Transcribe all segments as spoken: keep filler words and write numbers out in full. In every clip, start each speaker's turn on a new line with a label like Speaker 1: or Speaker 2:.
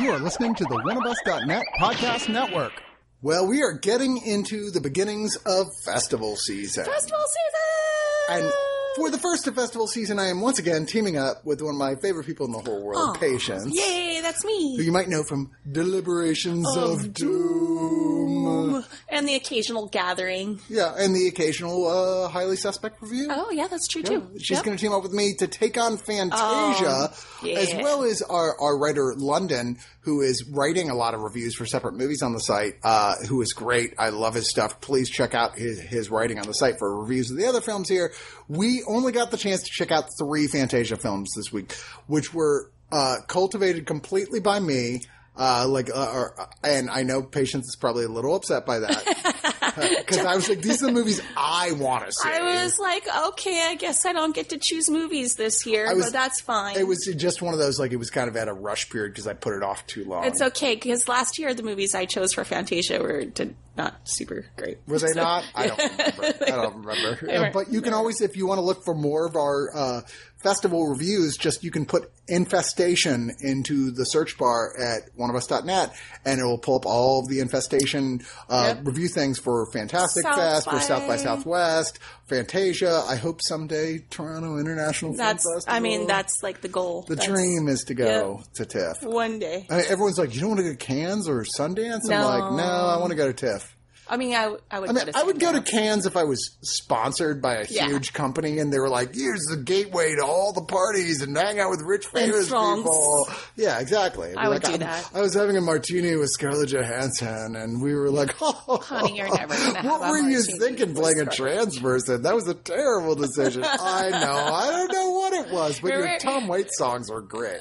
Speaker 1: You are listening to the one of us dot net podcast network. Well, we are getting into the beginnings of festival season.
Speaker 2: Festival season!
Speaker 1: And for the first of festival season, I am once again teaming up with one of my favorite people in the whole world,
Speaker 2: Aw,
Speaker 1: Patience.
Speaker 2: Yay, that's me.
Speaker 1: Who you might know from Deliberations of,
Speaker 2: Of
Speaker 1: Doom.
Speaker 2: And the occasional gathering.
Speaker 1: Yeah, and the occasional uh, Highly Suspect review.
Speaker 2: Oh, yeah, that's true,
Speaker 1: Yeah,
Speaker 2: too.
Speaker 1: she's
Speaker 2: Yep.
Speaker 1: going to team up with me to take on Fantasia,
Speaker 2: Oh, yeah.
Speaker 1: as well as our, our writer, London, who is writing a lot of reviews for separate movies on the site, uh, who is great. I love his stuff. Please check out his, his writing on the site for reviews of the other films here. We only got the chance to check out three Fantasia films this week, which were uh, cultivated completely by me. Uh, like, uh, or, and I know Patience is probably a little upset by that. Because I was like, these are the movies I want to see.
Speaker 2: I was like, okay, I guess I don't get to choose movies this year,
Speaker 1: was-
Speaker 2: but that's fine.
Speaker 1: It was just one of those, like, it was kind of at a rush period because I put it off too long.
Speaker 2: It's okay, because last year the movies I chose for Fantasia were did not super great.
Speaker 1: Were they
Speaker 2: So-
Speaker 1: not? I don't remember. I don't remember.
Speaker 2: They were-
Speaker 1: Uh, but you can always, if you want to look for more of our uh, festival reviews, just you can put Infestation into the search bar at one of us dot net, and it will pull up all of the Infestation uh,
Speaker 2: Yep.
Speaker 1: review things for Fantastic
Speaker 2: South
Speaker 1: Fest, for
Speaker 2: by-
Speaker 1: South by Southwest, Fantasia. I hope someday Toronto International
Speaker 2: That's,
Speaker 1: Film Festival.
Speaker 2: I mean, that's like the goal.
Speaker 1: the
Speaker 2: That's
Speaker 1: dream is to go to TIFF.
Speaker 2: one day.
Speaker 1: I mean, everyone's like, you don't want to go to Cannes or Sundance? I'm
Speaker 2: No.
Speaker 1: like, no, I want to go to TIFF.
Speaker 2: I mean, I, I would
Speaker 1: I mean,
Speaker 2: go to
Speaker 1: I would go to
Speaker 2: Sundance.
Speaker 1: Cannes if I was sponsored by a
Speaker 2: Yeah.
Speaker 1: huge company and they were like, here's the gateway to all the parties and hang out with rich famous
Speaker 2: France.
Speaker 1: people. Yeah, exactly. I'd be
Speaker 2: I would
Speaker 1: like,
Speaker 2: do
Speaker 1: I'm-
Speaker 2: that.
Speaker 1: I was having a martini with Scarlett Johansson and we were like, oh,
Speaker 2: Honey, you're never gonna have
Speaker 1: what
Speaker 2: a
Speaker 1: were you
Speaker 2: martini
Speaker 1: thinking
Speaker 2: with
Speaker 1: playing a
Speaker 2: Scarlett.
Speaker 1: trans person? That was a terrible decision. I know. I don't know what it was, but your
Speaker 2: Remember-
Speaker 1: Tom Waits songs were great.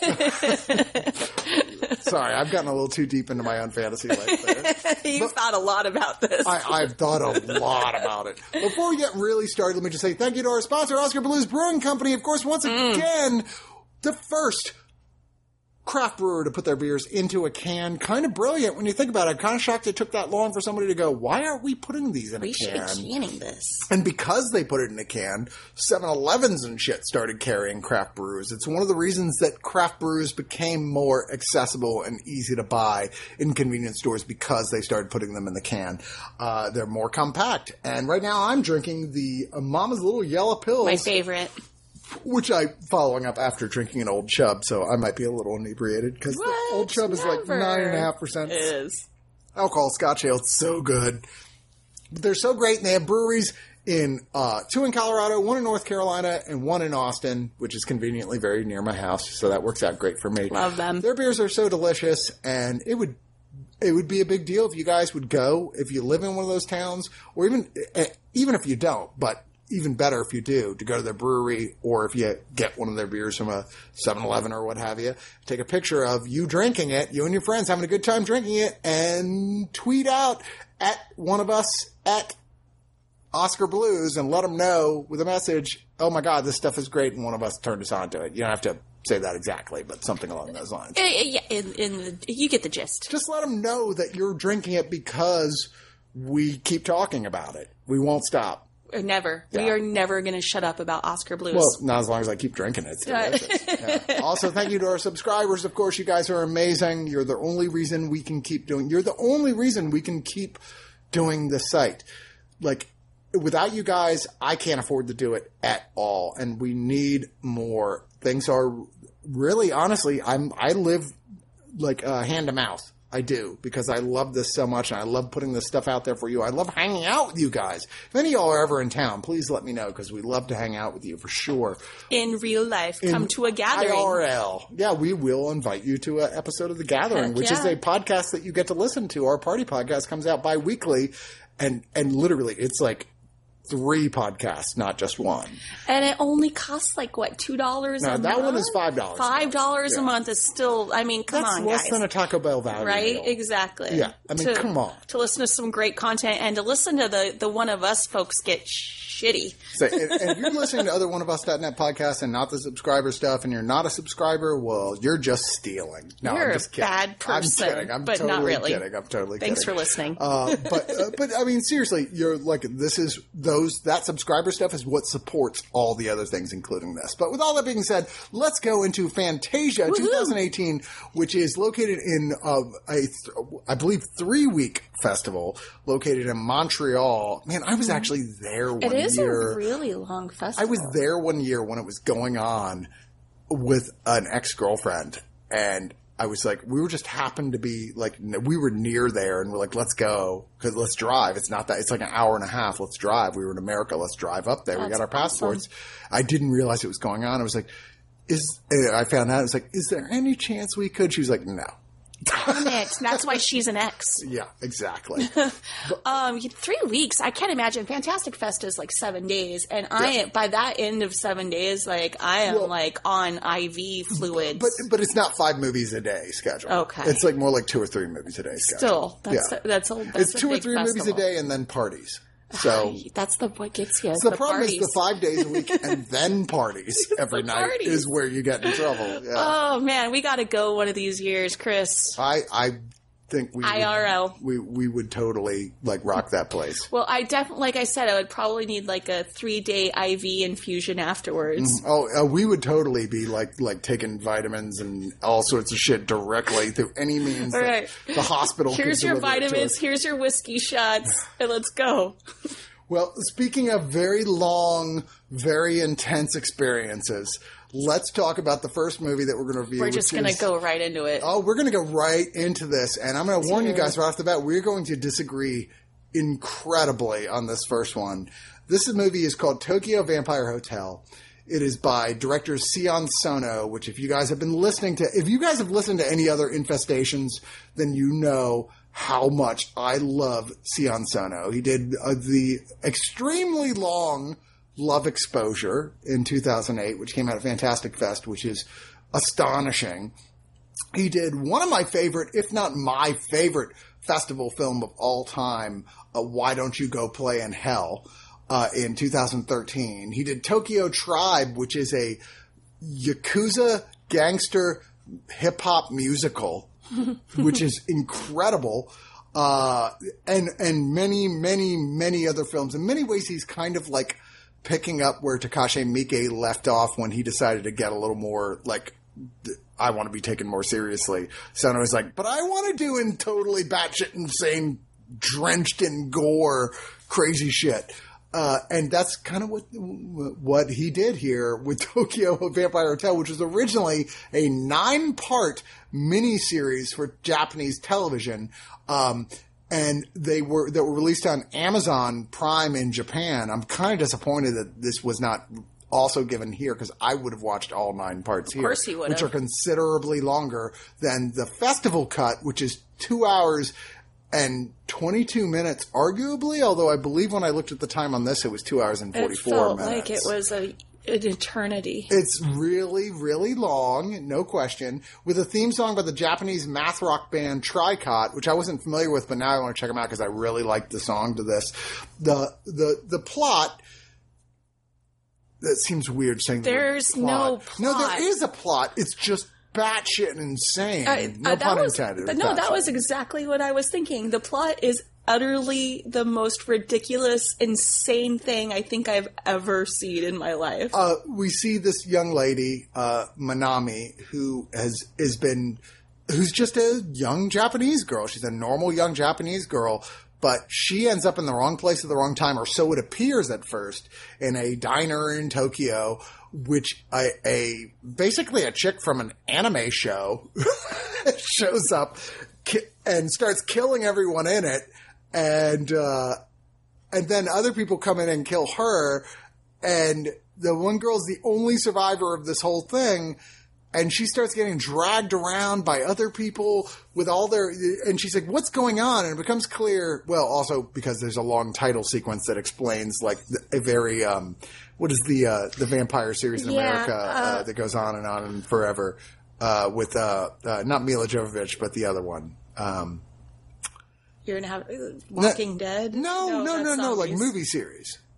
Speaker 1: Sorry, I've gotten a little too deep into my own fantasy life there.
Speaker 2: You've thought a lot about this.
Speaker 1: I, I've thought a lot about it. Before we get really started, let me just say thank you to our sponsor, Oscar Blues Brewing Company. Of course, once again, the first craft brewer to put their beers into a can. Kind of brilliant when you think about it. I'm kind of shocked it took that long for somebody to go, why aren't we putting these in
Speaker 2: we
Speaker 1: a
Speaker 2: should
Speaker 1: can?
Speaker 2: be canning this.
Speaker 1: And because they put it in a can, seven elevens and shit started carrying craft brews. It's one of the reasons that craft brews became more accessible and easy to buy in convenience stores because they started putting them in the can. Uh, they're more compact. And right now I'm drinking the uh, Mama's Little Yellow Pills,
Speaker 2: My favorite.
Speaker 1: which I'm following up after drinking an Old Chub, so I might be a little inebriated because the
Speaker 2: What?
Speaker 1: Old Chub is like
Speaker 2: Never.
Speaker 1: nine and a half percent
Speaker 2: Is.
Speaker 1: alcohol Scotch ale. It's so good. But they're so great, and they have breweries in uh, two in Colorado, one in North Carolina, and one in Austin, which is conveniently very near my house, so that works out great for me.
Speaker 2: Love them.
Speaker 1: Their beers are so delicious, and it would it would be a big deal if you guys would go, if you live in one of those towns, or even eh, even if you don't, but even better if you do, to go to their brewery, or if you get one of their beers from a seven eleven or what have you, take a picture of you drinking it, you and your friends having a good time drinking it, and tweet out at one of us at Oscar Blues and let them know with a message, oh my God, this stuff is great, and one of us turned us on to it. You don't have to say that exactly, but something along those lines.
Speaker 2: Eh, eh, Yeah, in, in the, you get the gist.
Speaker 1: Just let them know that you're drinking it because we keep talking about it. We won't stop.
Speaker 2: Or never. We
Speaker 1: Yeah.
Speaker 2: are never going to shut up about Oscar Blues.
Speaker 1: Well, not as long as I keep drinking it. It's delicious. Yeah. Also, thank you to our subscribers. Of course, you guys are amazing. You're the only reason we can keep doing. You're the only reason we can keep doing the site. Like, without you guys, I can't afford to do it at all, and we need more. Things are really, honestly, I'm I live like uh, hand to mouth. I do, because I love this so much, and I love putting this stuff out there for you. I love hanging out with you guys. If any of y'all are ever in town, please let me know, because we love to hang out with you for sure.
Speaker 2: in real life, come
Speaker 1: In
Speaker 2: to a gathering.
Speaker 1: I R L. Yeah, we will invite you to an episode of The Gathering,
Speaker 2: Heck
Speaker 1: which is
Speaker 2: yeah.
Speaker 1: a podcast that you get to listen to. Our party podcast comes out bi-weekly, and, and literally, it's like three podcasts, not just one.
Speaker 2: And it only costs like, what, two dollars
Speaker 1: No,
Speaker 2: a month?
Speaker 1: that one is five dollars a month.
Speaker 2: five dollars
Speaker 1: Yeah.
Speaker 2: a month is still, I mean, come
Speaker 1: That's
Speaker 2: on,
Speaker 1: less
Speaker 2: guys.
Speaker 1: than a Taco Bell value
Speaker 2: Right?
Speaker 1: meal.
Speaker 2: Exactly.
Speaker 1: Yeah. I mean,
Speaker 2: to,
Speaker 1: come on.
Speaker 2: To listen to some great content and to listen to the, the one of us folks get shitty.
Speaker 1: So, and, and if you're listening to other one of us dot net podcasts and not the subscriber stuff, and you're not a subscriber, well, you're just stealing. No,
Speaker 2: you're
Speaker 1: I'm just kidding.
Speaker 2: a bad person.
Speaker 1: I'm kidding. I'm
Speaker 2: but
Speaker 1: totally
Speaker 2: not really.
Speaker 1: kidding. I'm totally
Speaker 2: Thanks
Speaker 1: kidding.
Speaker 2: for listening.
Speaker 1: Uh, but uh, but I mean, seriously, you're like this is those that subscriber stuff is what supports all the other things, including this. But with all that being said, let's go into Fantasia
Speaker 2: Woo-hoo.
Speaker 1: twenty eighteen, which is located in uh, a th- I believe three week festival located in Montreal. Man, I was actually there one
Speaker 2: it is
Speaker 1: year.
Speaker 2: a really long festival.
Speaker 1: I was there one year when it was going on with an ex-girlfriend, and I was like, we were just happened to be like, we were near there, and we're like, let's go, because let's drive. It's not that, it's like an hour and a half. Let's drive. We were in America. Let's drive up there.
Speaker 2: That's
Speaker 1: we got our passports.
Speaker 2: awesome.
Speaker 1: I didn't realize it was going on. I was like, is, I found out, I was like, is there any chance we could? She was like, no.
Speaker 2: Damn it. That's why she's an ex.
Speaker 1: Yeah, exactly.
Speaker 2: um, three weeks. I can't imagine. Fantastic Fest is like seven days. And I,
Speaker 1: Yeah.
Speaker 2: by that end of seven days, like I am
Speaker 1: Well,
Speaker 2: like on I V fluids.
Speaker 1: But but it's not five movies a day schedule.
Speaker 2: Okay.
Speaker 1: It's like more like two or three movies a day schedule.
Speaker 2: Still, that's,
Speaker 1: Yeah.
Speaker 2: a, that's, a, that's
Speaker 1: It's
Speaker 2: a
Speaker 1: two or
Speaker 2: big
Speaker 1: three
Speaker 2: festival.
Speaker 1: movies a day and then parties. So
Speaker 2: That's the what gets you.
Speaker 1: So the,
Speaker 2: the
Speaker 1: problem
Speaker 2: parties.
Speaker 1: is the five days a week and then parties every
Speaker 2: The
Speaker 1: night
Speaker 2: parties.
Speaker 1: is where you get in trouble. Yeah.
Speaker 2: Oh man, we got to go one of these years, Chris.
Speaker 1: I I think we
Speaker 2: I R L.
Speaker 1: would, we we would totally like rock that place.
Speaker 2: Well, I definitely, like I said, I would probably need like a three day I V infusion afterwards.
Speaker 1: Oh, uh, we would totally be like like taking vitamins and all sorts of shit directly through any means
Speaker 2: All
Speaker 1: that
Speaker 2: right.
Speaker 1: the hospital.
Speaker 2: Here's
Speaker 1: could
Speaker 2: your
Speaker 1: deliver it to
Speaker 2: vitamins.
Speaker 1: us.
Speaker 2: Here's your whiskey shots, and let's go.
Speaker 1: Well, speaking of very long, very intense experiences, let's talk about the first movie that we're going to review.
Speaker 2: We're just
Speaker 1: which
Speaker 2: gonna
Speaker 1: is-
Speaker 2: go right into it.
Speaker 1: Oh, we're going to go right into this, and I'm going to warn you guys right off the bat, we're going to disagree incredibly on this first one. This movie is called Tokyo Vampire Hotel. It is by director Sion Sono, which if you guys have been listening to, if you guys have listened to any other Infestations, then you know how much I love Sion Sono. He did uh, the extremely long Love Exposure in two thousand eight, which came out at Fantastic Fest, which is astonishing. He did one of my favorite, if not my favorite, festival film of all time, uh, Why Don't You Go Play in Hell, uh, in two thousand thirteen. He did Tokyo Tribe, which is a Yakuza gangster hip-hop musical, which is incredible. Uh, and, and many, many, many other films. In many ways, he's kind of like picking up where Takashi Miike left off when he decided to get a little more like, I want to be taken more seriously. Sono was like, but I want to do in totally batshit insane, drenched in gore, crazy shit. Uh, and that's kind of what what he did here with Tokyo Vampire Hotel, which was originally a nine-part miniseries for Japanese television, um, and they were that were released on Amazon Prime in Japan. I'm kind of disappointed that this was not also given here because I would have watched all nine parts here,
Speaker 2: Of course you would
Speaker 1: which
Speaker 2: have.
Speaker 1: are considerably longer than the festival cut, which is two hours and twenty-two minutes, arguably, although I believe when I looked at the time on this, it was two hours and
Speaker 2: It
Speaker 1: forty-four
Speaker 2: felt
Speaker 1: minutes.
Speaker 2: like it was a, an eternity.
Speaker 1: It's really, really long, no question, with a theme song by the Japanese math rock band Tricot, which I wasn't familiar with, but now I want to check them out because I really liked the song to this. The, the, the plot, that seems weird saying the word
Speaker 2: There's
Speaker 1: plot.
Speaker 2: no
Speaker 1: No,
Speaker 2: plot.
Speaker 1: there is a plot. It's just batshit insane.
Speaker 2: I-
Speaker 1: no
Speaker 2: uh, that
Speaker 1: pun
Speaker 2: was,
Speaker 1: intended.
Speaker 2: but no, that
Speaker 1: Batshit.
Speaker 2: was exactly what I was thinking. The plot is utterly the most ridiculous, insane thing I think I've ever seen in my life.
Speaker 1: Uh, we see this young lady, uh, Manami, who has has been, who's just a young Japanese girl. She's a normal young Japanese girl, but she ends up in the wrong place at the wrong time, or so it appears at first, in a diner in Tokyo, which a, a basically a chick from an anime show shows up ki- and starts killing everyone in it, and uh, and then other people come in and kill her, and the one girl's the only survivor of this whole thing. And she starts getting dragged around by other people with all their, and she's like, what's going on? And it becomes clear, well, also because there's a long title sequence that explains like a very, um, what is the, uh, the vampire series in
Speaker 2: Yeah,
Speaker 1: America, uh,
Speaker 2: uh,
Speaker 1: that goes on and on and forever, uh, with, uh, uh, not Mila Jovovich, but the other one. Um,
Speaker 2: You're gonna have uh, Walking Dead?
Speaker 1: no, no, no,
Speaker 2: that's
Speaker 1: no, like
Speaker 2: zombies.
Speaker 1: movie series.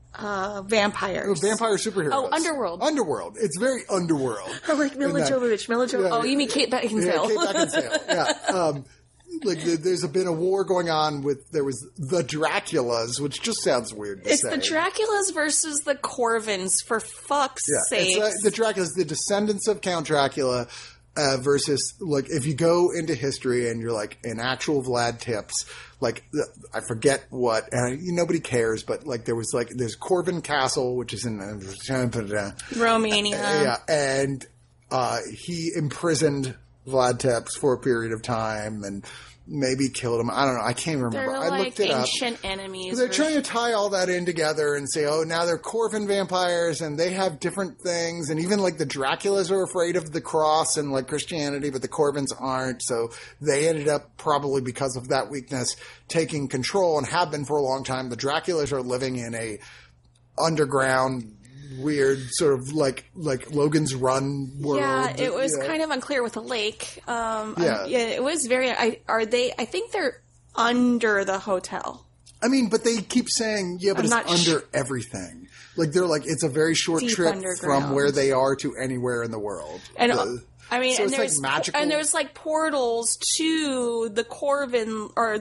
Speaker 2: Uh, vampires.
Speaker 1: Oh, vampire superheroes.
Speaker 2: Oh, Underworld.
Speaker 1: Underworld. It's very Underworld.
Speaker 2: I like Mila Jovovich. Mila Jovovich.
Speaker 1: Yeah,
Speaker 2: oh, you mean Kate Beckinsale.
Speaker 1: Yeah, Kate Beckinsale. Yeah. Um, like the, there's been a war going on with, there was the Draculas, which just sounds weird to
Speaker 2: it's
Speaker 1: say.
Speaker 2: the Draculas versus the Corvins, for fuck's
Speaker 1: yeah,
Speaker 2: sake.
Speaker 1: It's, uh, the Draculas, the descendants of Count Dracula, uh, versus, like, if you go into history and you're like, an actual Vlad Tepes, like, I forget what, and nobody cares, but, like, there was, like, there's Corvin Castle, which is in uh,
Speaker 2: Romania.
Speaker 1: Yeah, and uh, he imprisoned Vlad Tepes for a period of time and maybe killed him. I don't know. I can't remember.
Speaker 2: They're
Speaker 1: I
Speaker 2: like
Speaker 1: looked it
Speaker 2: ancient
Speaker 1: up.
Speaker 2: enemies.
Speaker 1: They're
Speaker 2: or...
Speaker 1: trying to tie all that in together and say, oh, now they're Corvin vampires and they have different things. And even like the Draculas are afraid of the cross and like Christianity, but the Corvins aren't. So they ended up probably because of that weakness taking control and have been for a long time. The Draculas are living in a underground weird sort of like like Logan's Run world.
Speaker 2: Yeah, it was
Speaker 1: yeah.
Speaker 2: kind of unclear with the lake. Um,
Speaker 1: yeah.
Speaker 2: Um, yeah, it was very. I, are they? I think they're under the hotel.
Speaker 1: I mean, but they keep saying, yeah, but
Speaker 2: I'm
Speaker 1: it's under
Speaker 2: sh-
Speaker 1: everything. Like they're like it's a very short
Speaker 2: Deep
Speaker 1: trip
Speaker 2: underground.
Speaker 1: from where they are to anywhere in the world.
Speaker 2: And
Speaker 1: the,
Speaker 2: I mean,
Speaker 1: so
Speaker 2: and
Speaker 1: it's
Speaker 2: there's
Speaker 1: like magical.
Speaker 2: and there's like portals to the Corvin or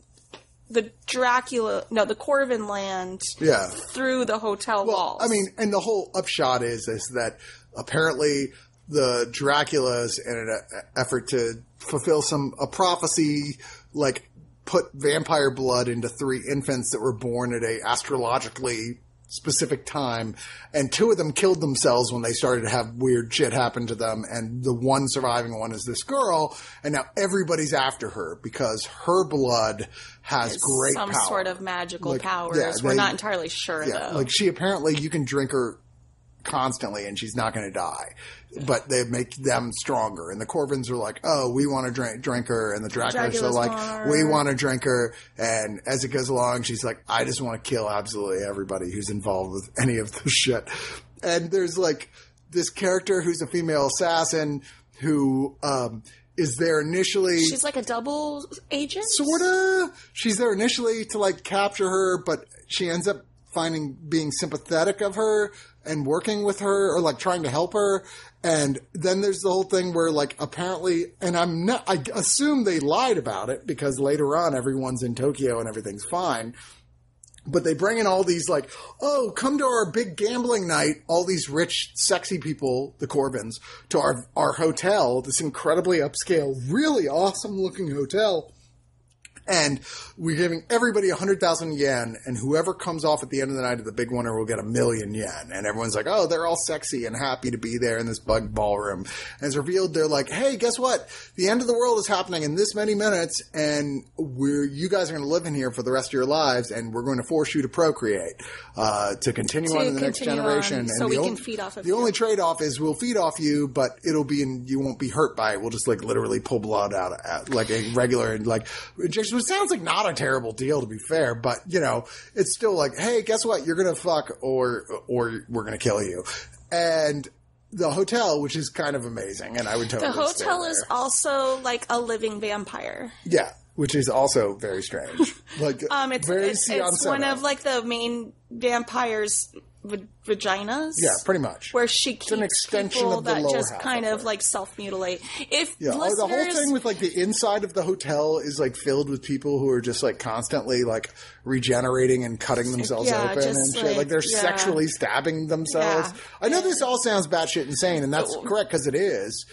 Speaker 2: the Dracula, no, the Corvin land
Speaker 1: yeah.
Speaker 2: through the hotel
Speaker 1: well,
Speaker 2: walls.
Speaker 1: I mean, and the whole upshot is is that apparently the Draculas, in an effort to fulfill some a prophecy, like put vampire blood into three infants that were born at a astrologically specific time, and two of them killed themselves when they started to have weird shit happen to them, and the one surviving one is this girl, and now everybody's after her because her blood has
Speaker 2: It's
Speaker 1: great
Speaker 2: some
Speaker 1: power.
Speaker 2: sort of magical
Speaker 1: Like,
Speaker 2: powers.
Speaker 1: yeah,
Speaker 2: We're
Speaker 1: they-
Speaker 2: not entirely sure
Speaker 1: Yeah,
Speaker 2: though.
Speaker 1: like she apparently you can drink her constantly and she's not going to die, but they make them stronger. And the Corvins are like, oh, we want to drink drink her, and the Draculas are
Speaker 2: Dracula's
Speaker 1: like,
Speaker 2: want her.
Speaker 1: we want to drink her. And as it goes along, she's like, I just want to kill absolutely everybody who's involved with any of this shit. And there's like this character who's a female assassin who um, is there initially.
Speaker 2: She's like a double agent?
Speaker 1: Sorta. She's there initially to like capture her, but she ends up finding being sympathetic of her and working with her or like trying to help her. And then there's the whole thing where like apparently, and I'm not, I assume they lied about it because later on everyone's in Tokyo and everything's fine. But they bring in all these like, oh, come to our big gambling night. All these rich, sexy people, the Corvins, to our, our hotel, this incredibly upscale, really awesome looking hotel. And we're giving everybody a hundred thousand yen, and whoever comes off at the end of the night of the big winner will get a million yen. And everyone's like, oh, they're all sexy and happy to be there in this bug ballroom. And it's revealed they're like, hey, guess what? The end of the world is happening in this many minutes, and we're you guys are going to live in here for the rest of your lives, and we're going to force you to procreate uh, to continue
Speaker 2: To
Speaker 1: on in the next
Speaker 2: continue
Speaker 1: generation.
Speaker 2: on,
Speaker 1: and
Speaker 2: so
Speaker 1: the
Speaker 2: we
Speaker 1: only,
Speaker 2: can feed off of
Speaker 1: the
Speaker 2: you.
Speaker 1: only trade-off is we'll feed off you, but it'll be in you won't be hurt by it. We'll just like literally pull blood out of, like a regular like injection, which sounds like not a terrible deal to be fair, but you know, it's still like, hey, guess what? You're gonna fuck or or we're gonna kill you. And the hotel, which is kind of amazing, and I would totally
Speaker 2: The hotel
Speaker 1: stay
Speaker 2: is
Speaker 1: there.
Speaker 2: also like a living vampire.
Speaker 1: Yeah, which is also very strange. Like
Speaker 2: Um, it's
Speaker 1: very
Speaker 2: it's,
Speaker 1: Sion
Speaker 2: it's one
Speaker 1: Sono.
Speaker 2: of like the main vampires' va- vaginas.
Speaker 1: Yeah, pretty much.
Speaker 2: Where she keeps
Speaker 1: an extension
Speaker 2: people
Speaker 1: of the
Speaker 2: that
Speaker 1: lower
Speaker 2: just
Speaker 1: half
Speaker 2: kind
Speaker 1: of
Speaker 2: of
Speaker 1: her.
Speaker 2: like self mutilate. If
Speaker 1: Yeah,
Speaker 2: listeners,
Speaker 1: oh, the whole thing with like the inside of the hotel is like filled with people who are just like constantly like regenerating and cutting themselves
Speaker 2: Yeah,
Speaker 1: open
Speaker 2: just,
Speaker 1: and shit.
Speaker 2: like,
Speaker 1: Like they're
Speaker 2: yeah.
Speaker 1: sexually stabbing themselves.
Speaker 2: Yeah.
Speaker 1: I know this all sounds batshit insane, and that's correct because it is.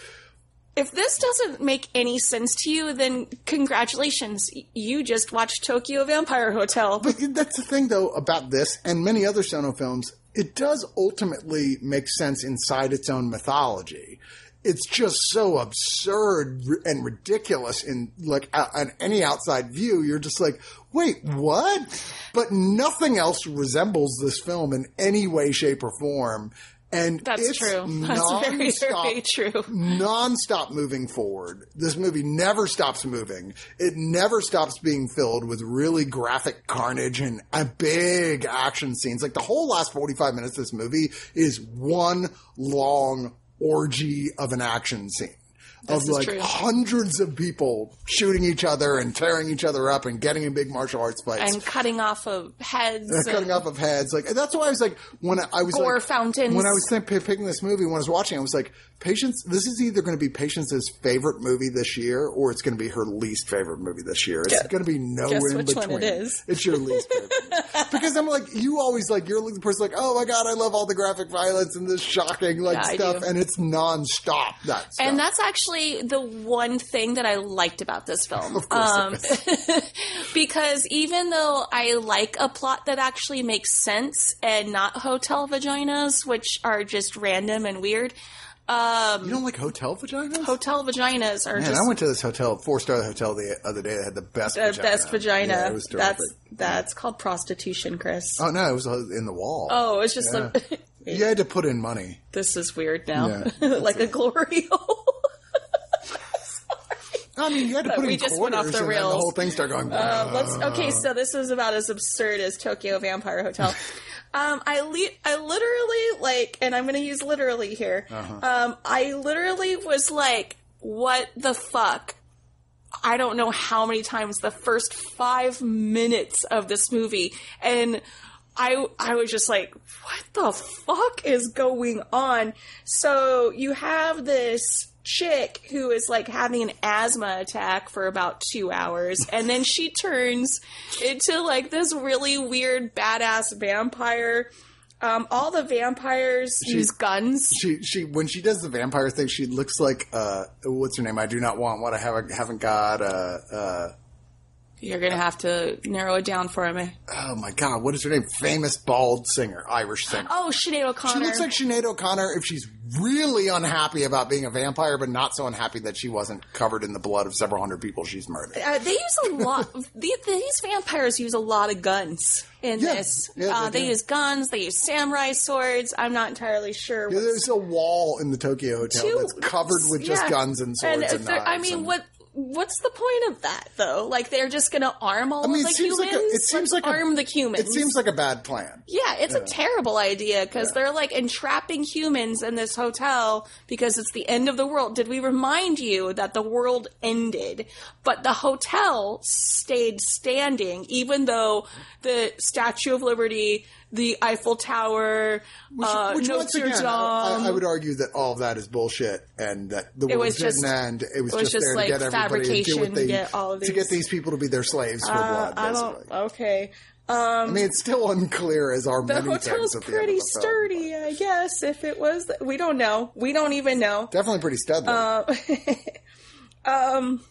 Speaker 2: if this doesn't make any sense to you, then congratulations, you just watched Tokyo Vampire Hotel.
Speaker 1: But that's the thing, though, about this and many other Sono films. It does ultimately make sense inside its own mythology. It's just so absurd and ridiculous in like on any outside view. You're just like, wait, what? But nothing else resembles this film in any way, shape, or form. And
Speaker 2: That's
Speaker 1: it's
Speaker 2: true. That's very,
Speaker 1: nonstop,
Speaker 2: very true.
Speaker 1: non-stop moving forward. This movie never stops moving. It never stops being filled with really graphic carnage and uh, big action scenes. Like the whole last forty-five minutes of this movie is one long orgy of an action scene. of
Speaker 2: This is
Speaker 1: like
Speaker 2: true.
Speaker 1: hundreds of people shooting each other and tearing each other up and getting in big martial arts fights.
Speaker 2: And cutting off of heads.
Speaker 1: Uh, cutting
Speaker 2: and
Speaker 1: off of heads. Like, that's why I was like, when I, I was
Speaker 2: gore
Speaker 1: like,
Speaker 2: fountains.
Speaker 1: when I was th- picking this movie, when I was watching, I was like, Patience, this is either going to be Patience's favorite movie this year, or it's going to be her least favorite movie this year. It's
Speaker 2: Guess-
Speaker 1: going to be nowhere
Speaker 2: guess
Speaker 1: in
Speaker 2: which
Speaker 1: between.
Speaker 2: one it is.
Speaker 1: It's your least favorite. Because I'm like, you always like, you're the person like, oh my god, I love all the graphic violence and this shocking like
Speaker 2: Yeah, I
Speaker 1: stuff,
Speaker 2: do.
Speaker 1: and it's nonstop. That stuff.
Speaker 2: And that's actually the one thing that I liked about this film.
Speaker 1: Of course it
Speaker 2: Um, because even though I like a plot that actually makes sense and not hotel vaginas, which are just random and weird, um,
Speaker 1: you don't like hotel vaginas?
Speaker 2: hotel vaginas are
Speaker 1: Man,
Speaker 2: just
Speaker 1: I went to this hotel, four star hotel the other day that had the best
Speaker 2: the
Speaker 1: vagina.
Speaker 2: best vagina.
Speaker 1: Yeah, it was terrific.
Speaker 2: that's that's called prostitution, Chris.
Speaker 1: Oh no, it was uh, in the wall.
Speaker 2: Oh, it's just
Speaker 1: Yeah.
Speaker 2: like
Speaker 1: You had to put in money.
Speaker 2: this is weird now,
Speaker 1: Yeah,
Speaker 2: like a glory hole.
Speaker 1: I mean, you had to put
Speaker 2: we
Speaker 1: in
Speaker 2: just
Speaker 1: quarters,
Speaker 2: went off the
Speaker 1: and then
Speaker 2: rails.
Speaker 1: the whole thing started going.
Speaker 2: Uh, let's, okay, so this is about as absurd as Tokyo Vampire Hotel. Um, I le- I literally, like, and I'm going to use literally here.
Speaker 1: Uh-huh.
Speaker 2: Um, I literally was like, what the fuck? I don't know how many times the first five minutes of this movie, and I I was just like, what the fuck is going on? So you have this chick who is like having an asthma attack for about two hours, and then she turns into like this really weird badass vampire. Um, all the vampires
Speaker 1: She-
Speaker 2: use guns.
Speaker 1: She she when she does the vampire thing, she looks like uh what's her name? I do not want what I haven't haven't got. Uh, uh
Speaker 2: You're gonna have to narrow it down for me.
Speaker 1: oh my god, what is her name? Famous bald singer, Irish singer.
Speaker 2: Oh, Sinead O'Connor.
Speaker 1: She looks like Sinead O'Connor if she's really unhappy about being a vampire, but not so unhappy that she wasn't covered in the blood of several hundred people she's murdered.
Speaker 2: Uh, they use a lot. these, these vampires use a lot of guns in
Speaker 1: Yeah.
Speaker 2: this.
Speaker 1: Yeah,
Speaker 2: uh,
Speaker 1: they
Speaker 2: they
Speaker 1: do.
Speaker 2: use guns. They use samurai swords. I'm not entirely sure.
Speaker 1: Yeah,
Speaker 2: what's-
Speaker 1: there's a wall in the Tokyo Hotel
Speaker 2: Two-
Speaker 1: that's covered with just
Speaker 2: yeah.
Speaker 1: guns and swords and,
Speaker 2: if they're-
Speaker 1: knives.
Speaker 2: I mean,
Speaker 1: and-
Speaker 2: what? What's the point of that, though? Like, they're just going to arm all
Speaker 1: I mean,
Speaker 2: of
Speaker 1: it
Speaker 2: the
Speaker 1: seems
Speaker 2: humans?
Speaker 1: like a, it seems
Speaker 2: Let's
Speaker 1: like a,
Speaker 2: arm the humans.
Speaker 1: It seems like a bad plan.
Speaker 2: Yeah, it's a terrible idea because
Speaker 1: Yeah.
Speaker 2: they're like entrapping humans in this hotel because it's the end of the world. Did we remind you that the world ended, but the hotel stayed standing even though the Statue of Liberty, the Eiffel Tower, uh,
Speaker 1: Which
Speaker 2: Notre
Speaker 1: once again,
Speaker 2: Dame.
Speaker 1: I, I would argue that all of that is bullshit, and that the
Speaker 2: It
Speaker 1: world
Speaker 2: was
Speaker 1: didn't
Speaker 2: just-
Speaker 1: end. It was
Speaker 2: it was
Speaker 1: just,
Speaker 2: just
Speaker 1: there
Speaker 2: like
Speaker 1: to get everybody to do
Speaker 2: fabrication
Speaker 1: what they
Speaker 2: to get all of
Speaker 1: to get
Speaker 2: these-
Speaker 1: these people to be their slaves for
Speaker 2: Uh,
Speaker 1: blood.
Speaker 2: I
Speaker 1: Basically,
Speaker 2: don't. Okay.
Speaker 1: I mean, it's still unclear as are
Speaker 2: The
Speaker 1: many
Speaker 2: hotel's
Speaker 1: things at the end
Speaker 2: pretty
Speaker 1: of the film.
Speaker 2: sturdy, I guess. If it was, we don't know. We don't even know.
Speaker 1: Definitely pretty studly.
Speaker 2: Uh, um,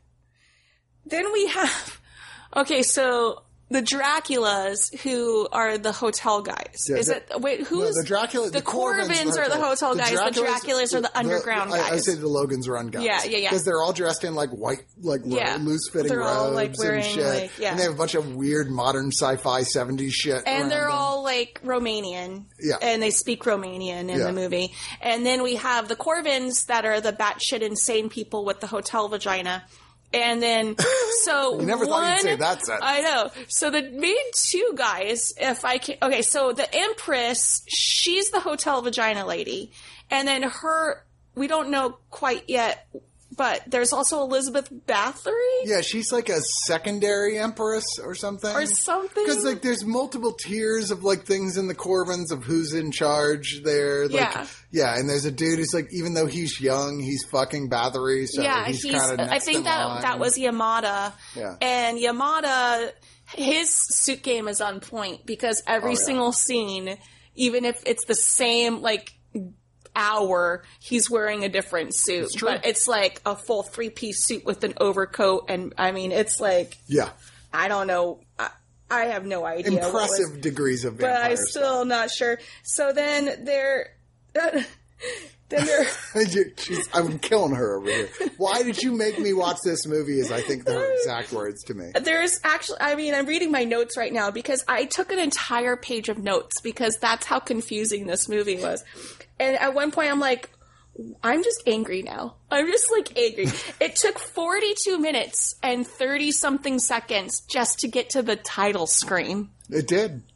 Speaker 2: then we have, okay, so the Draculas who are the hotel guys.
Speaker 1: Yeah,
Speaker 2: Is
Speaker 1: the-
Speaker 2: it, wait, who's,
Speaker 1: No, the Dracula,
Speaker 2: the,
Speaker 1: the Corvins
Speaker 2: Corvins are the hotel guys, the Draculas are the underground
Speaker 1: I,
Speaker 2: guys.
Speaker 1: I say the Logan's Run guys.
Speaker 2: Yeah, yeah, yeah.
Speaker 1: Because they're all dressed in like white, like
Speaker 2: Yeah.
Speaker 1: loose fitting
Speaker 2: They're
Speaker 1: robes
Speaker 2: all, like, wearing,
Speaker 1: and shit.
Speaker 2: like, yeah.
Speaker 1: And they have a bunch of weird modern sci-fi seventies shit.
Speaker 2: And
Speaker 1: around
Speaker 2: they're
Speaker 1: them.
Speaker 2: all like Romanian.
Speaker 1: Yeah.
Speaker 2: And they speak Romanian in
Speaker 1: Yeah.
Speaker 2: the movie. And then we have the Corvins that are the batshit insane people with the hotel vagina. And then, so
Speaker 1: You never thought
Speaker 2: one,
Speaker 1: you'd say that sentence.
Speaker 2: I know. So the main two guys, if I can, okay, so the Empress, she's the hotel vagina lady. And then her, we don't know quite yet, but there's also Elizabeth Bathory.
Speaker 1: Yeah, she's like a secondary empress or something.
Speaker 2: Or something.
Speaker 1: Because like there's multiple tiers of like things in the Corvins of who's in charge there. Like,
Speaker 2: Yeah.
Speaker 1: Yeah, and there's a dude who's like, even though he's young, he's fucking Bathory. So
Speaker 2: yeah,
Speaker 1: he's,
Speaker 2: he's.
Speaker 1: kind of
Speaker 2: I think that that was Yamada.
Speaker 1: Yeah.
Speaker 2: And Yamada, his suit game is on point because every
Speaker 1: Oh, yeah.
Speaker 2: single scene, even if it's the same like hour, he's wearing a different suit.
Speaker 1: It's true.
Speaker 2: But it's like a full three piece suit with an overcoat, and I mean, it's like
Speaker 1: Yeah.
Speaker 2: I don't know. I, I have no idea. what was-
Speaker 1: Impressive degrees of
Speaker 2: but
Speaker 1: vampire
Speaker 2: I'm still not sure. So then they're. then they're.
Speaker 1: She's, I'm killing her over here. Why did you make me watch this movie? Is I think her exact words to me.
Speaker 2: There's actually, I mean, I'm reading my notes right now because I took an entire page of notes because that's how confusing this movie was. And at one point, I'm like, I'm just angry now. I'm just like angry. It took forty-two minutes and thirty something seconds just to get to the title screen.
Speaker 1: It did.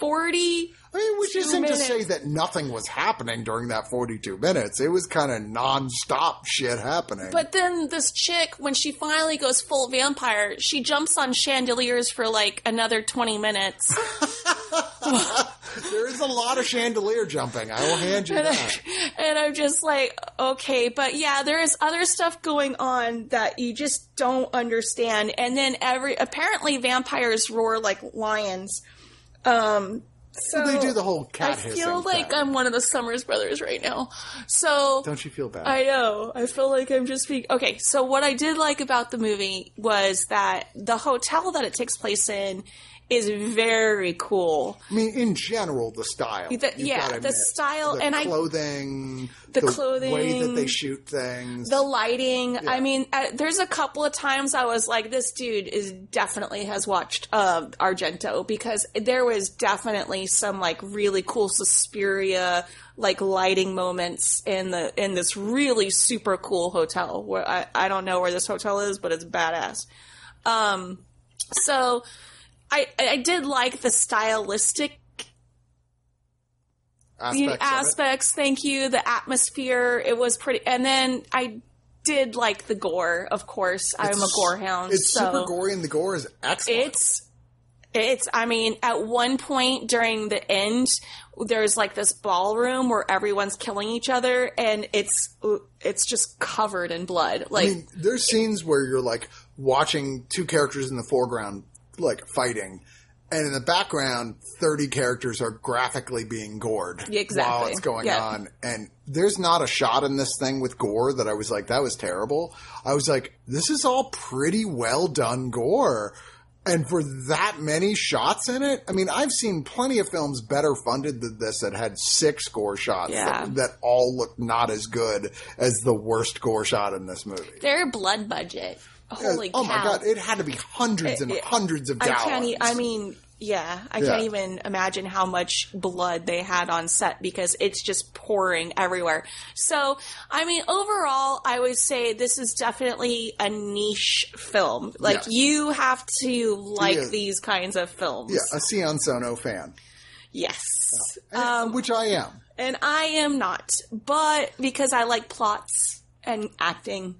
Speaker 2: forty
Speaker 1: I mean, which isn't
Speaker 2: minutes.
Speaker 1: to say that nothing was happening during that forty-two minutes. It was kind of non-stop shit happening.
Speaker 2: But then this chick, when she finally goes full vampire, she jumps on chandeliers for like another twenty minutes.
Speaker 1: There is a lot of chandelier jumping. I will hand you
Speaker 2: and
Speaker 1: that.
Speaker 2: I, and I'm just like, okay, but yeah, there is other stuff going on that you just don't understand. And then every apparently vampires roar like lions. Um, so
Speaker 1: They do the whole cat
Speaker 2: I
Speaker 1: hissing
Speaker 2: feel like
Speaker 1: thing.
Speaker 2: I'm one of the Summers brothers right now. So
Speaker 1: Don't you feel bad?
Speaker 2: I know. I feel like I'm just being... Okay, so what I did like about the movie was that the hotel that it takes place in is very cool.
Speaker 1: I mean, in general, the style.
Speaker 2: The-
Speaker 1: You've
Speaker 2: yeah,
Speaker 1: gotta
Speaker 2: the
Speaker 1: admit.
Speaker 2: style,
Speaker 1: the
Speaker 2: and I-
Speaker 1: clothing,
Speaker 2: The
Speaker 1: way
Speaker 2: clothing,
Speaker 1: that they shoot things.
Speaker 2: The lighting. I mean, uh, there's a couple of times I was like, this dude is definitely has watched uh, Argento, because there was definitely some like really cool Suspiria like lighting moments in the in this really super cool hotel. Where I, I don't know where this hotel is, but it's badass. Um, so I I did like the stylistic
Speaker 1: aspects.
Speaker 2: aspects thank you. The atmosphere, it was pretty. And then I did like the gore, of course. I'm a gore hound.
Speaker 1: It's
Speaker 2: so
Speaker 1: super gory, and the gore is excellent.
Speaker 2: It's, it's, I mean, at one point during the end, there's like this ballroom where everyone's killing each other, and it's, it's just covered in blood. Like,
Speaker 1: I mean, there's scenes where you're like watching two characters in the foreground, like fighting, and in the background, thirty characters are graphically being gored
Speaker 2: Exactly.
Speaker 1: while it's going
Speaker 2: Yeah.
Speaker 1: on. And there's not a shot in this thing with gore that I was like, that was terrible. I was like, this is all pretty well done gore. And for that many shots in it, I mean, I've seen plenty of films better funded than this that had six gore shots
Speaker 2: Yeah.
Speaker 1: that, that all look not as good as the worst gore shot in this movie.
Speaker 2: their blood budget. Holy
Speaker 1: oh
Speaker 2: cow.
Speaker 1: my god, it had to be hundreds and
Speaker 2: It- it-
Speaker 1: hundreds of
Speaker 2: I
Speaker 1: gallons.
Speaker 2: can't. E- I mean, yeah, I
Speaker 1: Yeah.
Speaker 2: can't even imagine how much blood they had on set, because it's just pouring everywhere. So, I mean, overall, I would say this is definitely a niche film. Like,
Speaker 1: Yes.
Speaker 2: you have to like
Speaker 1: Yeah.
Speaker 2: these kinds of films.
Speaker 1: Yeah, a Sion Sono fan,
Speaker 2: Yes.
Speaker 1: And-
Speaker 2: Um,
Speaker 1: which I am.
Speaker 2: and I am not, but because I like plots and acting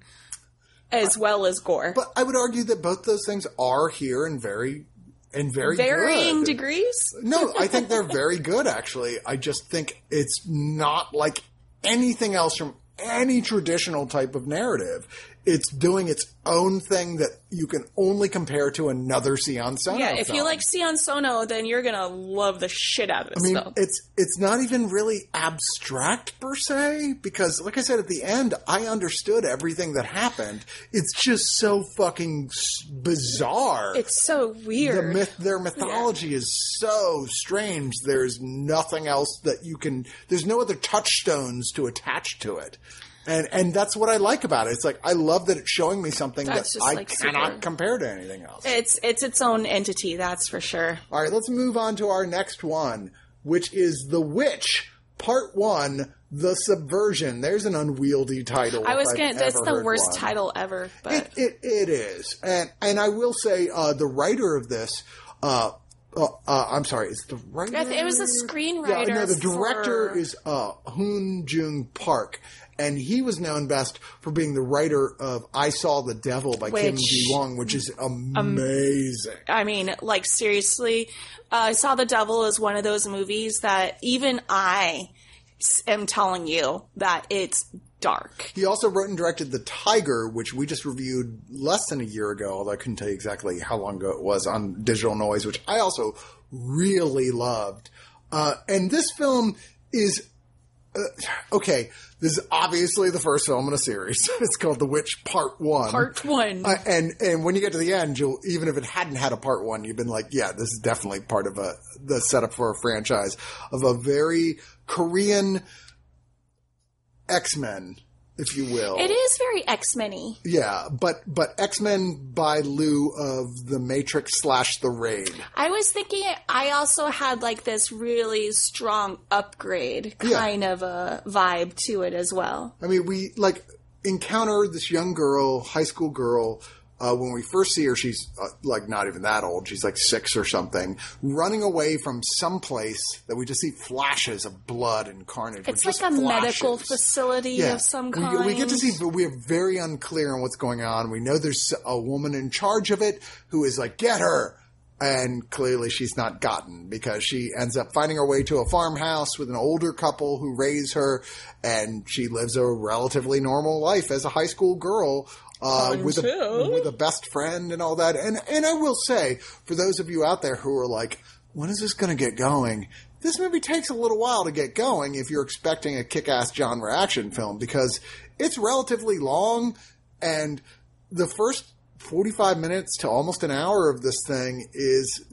Speaker 2: as well as gore.
Speaker 1: But I would argue that both those things are here and very, and very
Speaker 2: Varying
Speaker 1: good.
Speaker 2: degrees.
Speaker 1: No, I think they're very good, actually. I just think it's not like anything else from any traditional type of narrative. It's doing its own thing that you can only compare to another Sion Sono
Speaker 2: Yeah, if
Speaker 1: film.
Speaker 2: you like Sion Sono, then you're gonna love the shit out of this
Speaker 1: I mean,
Speaker 2: film.
Speaker 1: it's it's not even really abstract per se, because, like I said at the end, I understood everything that happened. It's just so fucking s- bizarre.
Speaker 2: It's so
Speaker 1: the
Speaker 2: weird.
Speaker 1: myth, their mythology is so strange. There's nothing else that you can. There's no other touchstones to attach to it, and and that's what I like about it. It's like I love that it's showing me something
Speaker 2: That's
Speaker 1: that
Speaker 2: just,
Speaker 1: I
Speaker 2: like,
Speaker 1: cannot
Speaker 2: super-
Speaker 1: compare to anything else.
Speaker 2: It's it's its own entity, that's for sure.
Speaker 1: All right, let's move on to our next one, which is The Witch, Part One: The Subversion. There's an unwieldy title.
Speaker 2: I was
Speaker 1: if I've
Speaker 2: gonna. That's
Speaker 1: ever
Speaker 2: the
Speaker 1: heard
Speaker 2: worst
Speaker 1: one.
Speaker 2: title ever. But
Speaker 1: It, it it is, and and I will say uh, the writer of this. Uh, uh, uh, I'm sorry, it's the writer.
Speaker 2: I th- it was a screenwriter
Speaker 1: Yeah, no, the director
Speaker 2: for-
Speaker 1: is uh, Hoon Jung Park, and he was known best for being the writer of "I Saw the Devil" by Kim
Speaker 2: Which-
Speaker 1: Ji Wong, which is amazing.
Speaker 2: I mean, like, seriously, uh, I Saw the Devil is one of those movies that even I s- am telling you that it's dark.
Speaker 1: He also wrote and directed The Tiger, which we just reviewed less than a year ago, although I couldn't tell you exactly how long ago it was, on Digital Noise, which I also really loved. Uh, and this film is, uh, okay, this is obviously the first film in a series. It's called The Witch Part One.
Speaker 2: Part one.
Speaker 1: Uh, and and when you get to the end, you'll, even if it hadn't had a part one, you've been like, yeah, this is definitely part of a the setup for a franchise of a very Korean X-Men, if you will.
Speaker 2: It is very X-Men-y.
Speaker 1: Yeah, but but X-Men by lieu of the Matrix slash the Raid.
Speaker 2: I was thinking I also had like this really strong upgrade
Speaker 1: Yeah.
Speaker 2: kind of a vibe to it as well.
Speaker 1: I mean, we like encounter this young girl, high school girl, Uh, when we first see her, she's uh, like not even that old. She's like six or something, running away from some place that we just see flashes of blood and carnage.
Speaker 2: It's
Speaker 1: like
Speaker 2: a
Speaker 1: flashes.
Speaker 2: medical facility
Speaker 1: yeah.
Speaker 2: of some kind.
Speaker 1: We, we get to see, but we are very unclear on what's going on. We know there's a woman in charge of it who is like, get her. And clearly she's not gotten because she ends up finding her way to a farmhouse with an older couple who raise her, and she lives a relatively normal life as a high school girl. Uh, with a, with a best friend and all that. And, and I will say, for those of you out there who are like, when is this going to get going? This movie takes a little while to get going if you're expecting a kick-ass genre action film, because it's relatively long, and the first forty-five minutes to almost an hour of this thing is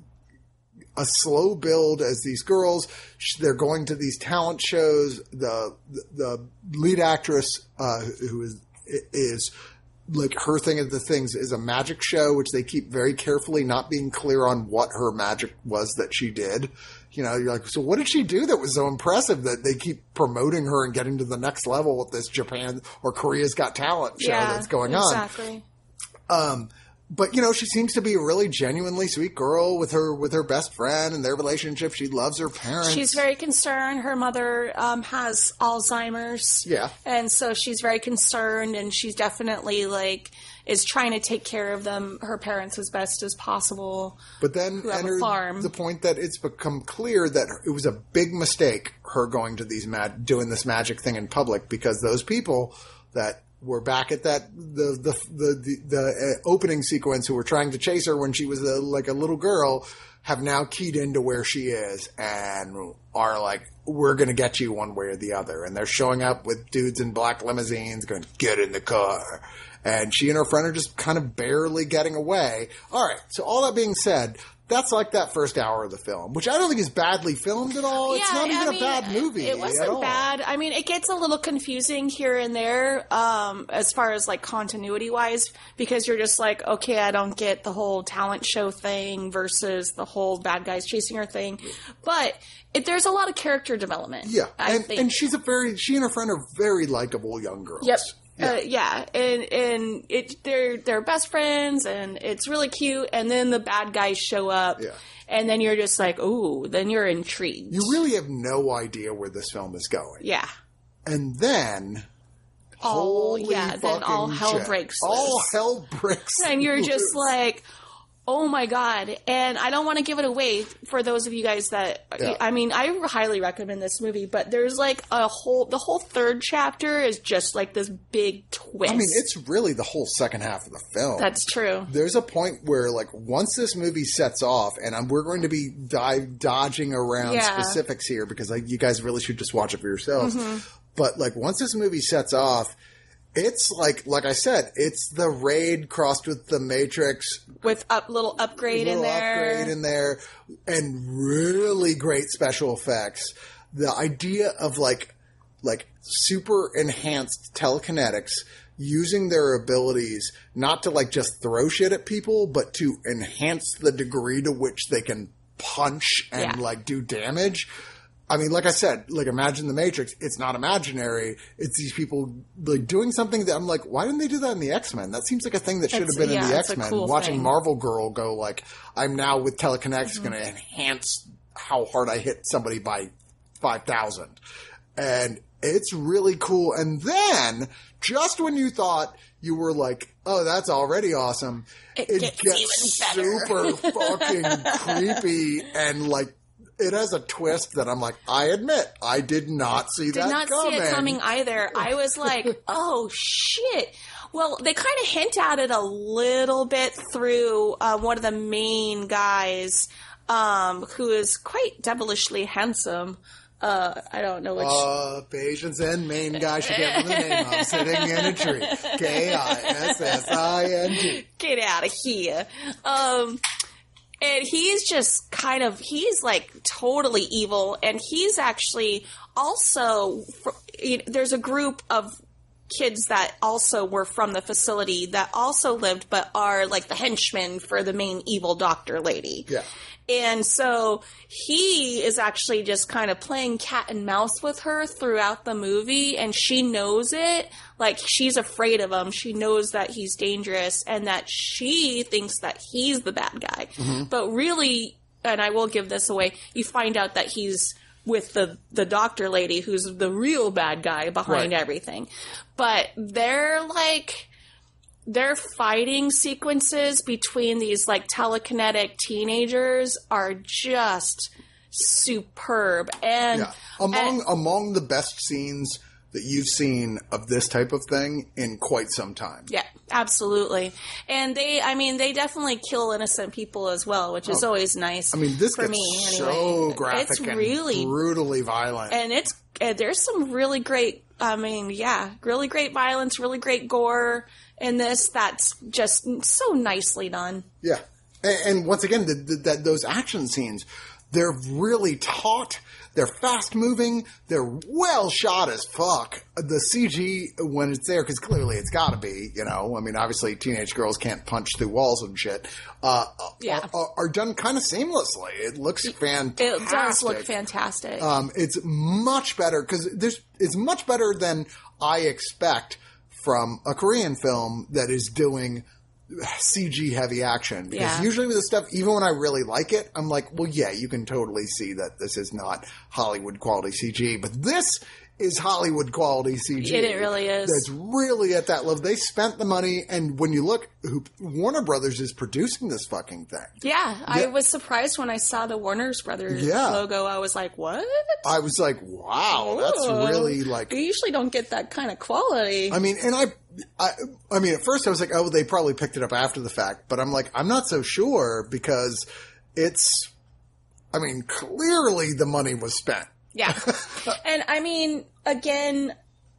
Speaker 1: a slow build as these girls, they're going to these talent shows. The, the, the lead actress, uh, who is, is, like her thing of the things is a magic show, which they keep very carefully not being clear on what her magic was that she did. You know, you're like, so what did she do that was so impressive that they keep promoting her and getting to the next level with this Japan or Korea's Got Talent show
Speaker 2: yeah,
Speaker 1: that's going
Speaker 2: exactly.
Speaker 1: on? Exactly. Um, But, you know, she seems to be a really genuinely sweet girl with her with her best friend and their relationship. She loves her parents.
Speaker 2: She's very concerned. Her mother um, has Alzheimer's.
Speaker 1: Yeah.
Speaker 2: And so she's very concerned, and she's definitely, like, is trying to take care of them, her parents, as best as possible.
Speaker 1: But then entered the point that it's become clear that it was a big mistake, her going to these mag- doing this magic thing in public, because those people that we're back at that the the the the, the uh, opening sequence who were trying to chase her when she was a, like a little girl have now keyed into where she is and are like, we're going to get you one way or the other. And they're showing up with dudes in black limousines going, get in the car. And she and her friend are just kind of barely getting away. All right. So all that being said, that's like that first hour of the film, which I don't think is badly filmed at all.
Speaker 2: Yeah,
Speaker 1: it's not even
Speaker 2: I mean,
Speaker 1: a bad movie.
Speaker 2: It wasn't bad. I mean, it gets a little confusing here and there, um, as far as like continuity wise, because you're just like, okay, I don't get the whole talent show thing versus the whole bad guys chasing her thing. But it, there's a lot of character development.
Speaker 1: Yeah.
Speaker 2: I
Speaker 1: and,
Speaker 2: think.
Speaker 1: and she's a very, she and her friend are very likable young girls.
Speaker 2: Yep.
Speaker 1: Yeah.
Speaker 2: Uh, yeah, and and it they're they're best friends, and it's really cute. And then the bad guys show up,
Speaker 1: yeah.
Speaker 2: and then you're just like, ooh, then you're intrigued.
Speaker 1: You really have no idea where this film is going.
Speaker 2: Yeah,
Speaker 1: and then,
Speaker 2: all
Speaker 1: holy
Speaker 2: yeah, then all hell
Speaker 1: shit.
Speaker 2: breaks loose.
Speaker 1: All hell breaks,
Speaker 2: and you're
Speaker 1: loose.
Speaker 2: just like, oh my god! And I don't want to give it away for those of you guys that.
Speaker 1: Yeah.
Speaker 2: I mean, I highly recommend this movie, but there's like a whole the whole third chapter is just like this big twist.
Speaker 1: I mean, it's really the whole second half of the film.
Speaker 2: That's true.
Speaker 1: There's a point where, like, once this movie sets off, and I'm, we're going to be dive, dodging around
Speaker 2: yeah.
Speaker 1: specifics here because, like, you guys really should just watch it for yourselves.
Speaker 2: Mm-hmm.
Speaker 1: But, like, once this movie sets off, it's like, like I said, it's the Raid crossed with the Matrix.
Speaker 2: With a little upgrade
Speaker 1: little
Speaker 2: in there.
Speaker 1: upgrade in there. And really great special effects. The idea of, like, like super enhanced telekinetics using their abilities not to, like, just throw shit at people, but to enhance the degree to which they can punch and,
Speaker 2: yeah.
Speaker 1: like, do damage. I mean, like I said, like, imagine the Matrix. It's not imaginary. It's these people, like, doing something that I'm like, why didn't they do that in the X-Men? That seems like a thing that should have been
Speaker 2: yeah,
Speaker 1: in the X-Men.
Speaker 2: Cool
Speaker 1: Watching
Speaker 2: thing.
Speaker 1: Marvel Girl go, like, I'm now with telekinetics
Speaker 2: Mm-hmm.
Speaker 1: going to enhance how hard I hit somebody by five thousand. And it's really cool. And then, just when you thought you were like, oh, that's already awesome,
Speaker 2: it,
Speaker 1: it
Speaker 2: gets,
Speaker 1: gets
Speaker 2: even better.
Speaker 1: super fucking creepy and, like, it has a twist that I'm like, I admit, I did not see
Speaker 2: did
Speaker 1: that
Speaker 2: not
Speaker 1: coming.
Speaker 2: see it coming either. I was like, oh shit. Well, they kind of hint at it a little bit through uh, one of the main guys, um, who is quite devilishly handsome. Uh, I don't know which.
Speaker 1: Uh, patience and main guy should get the name of sitting in a tree. K I S S I N G.
Speaker 2: Get out of here. Um, And he's just kind of, he's like totally evil. And he's actually also, there's a group of kids that also were from the facility that also lived, but are like the henchmen for the main evil doctor lady.
Speaker 1: Yeah.
Speaker 2: And so he is actually just kind of playing cat and mouse with her throughout the movie, and she knows it. Like, she's afraid of him. She knows that he's dangerous and that she thinks that he's the bad guy. Mm-hmm. But really, and I will give this away, you find out that he's with the, the doctor lady who's the real bad guy behind
Speaker 1: right.
Speaker 2: everything. But they're like... Their fighting sequences between these, like, telekinetic teenagers are just superb. And
Speaker 1: yeah. among
Speaker 2: and,
Speaker 1: among the best scenes that you've seen of this type of thing in quite some time.
Speaker 2: Yeah, absolutely. And they, I mean, they definitely kill innocent people as well, which is oh. always nice.
Speaker 1: I mean, this
Speaker 2: for
Speaker 1: gets
Speaker 2: me,
Speaker 1: so
Speaker 2: anyway.
Speaker 1: graphic
Speaker 2: it's
Speaker 1: and
Speaker 2: really,
Speaker 1: brutally violent.
Speaker 2: And it's uh, there's some really great, I mean, yeah, really great violence, really great gore in this that's just so nicely done.
Speaker 1: Yeah. And, and once again, the, the, the, those action scenes, they're really taut. They're fast moving. They're well shot as fuck. The C G, when it's there, because clearly it's got to be, you know, I mean, obviously teenage girls can't punch through walls and shit, uh,
Speaker 2: yeah.
Speaker 1: are, are done kind of seamlessly. It looks fantastic.
Speaker 2: It does look fantastic.
Speaker 1: Um, it's much better, because there's, it's much better than I expect from a Korean film that is doing C G heavy action. Because
Speaker 2: yeah.
Speaker 1: usually with this stuff, even when I really like it, I'm like, well, yeah, you can totally see that this is not Hollywood quality C G. But this is Hollywood quality C G.
Speaker 2: It, it really is.
Speaker 1: That's really at that level. They spent the money, and when you look, who, Warner Brothers is producing this fucking thing.
Speaker 2: Yeah, yeah, I was surprised when I saw the Warner Brothers
Speaker 1: yeah.
Speaker 2: logo. I was like, what?
Speaker 1: I was like, wow,
Speaker 2: Ooh.
Speaker 1: that's really like...
Speaker 2: You usually don't get that kind of quality.
Speaker 1: I mean, and I... I, I mean, at first I was like, oh, they probably picked it up after the fact. But I'm like, I'm not so sure, because it's... I mean, clearly the money was spent.
Speaker 2: Yeah. And I mean, again,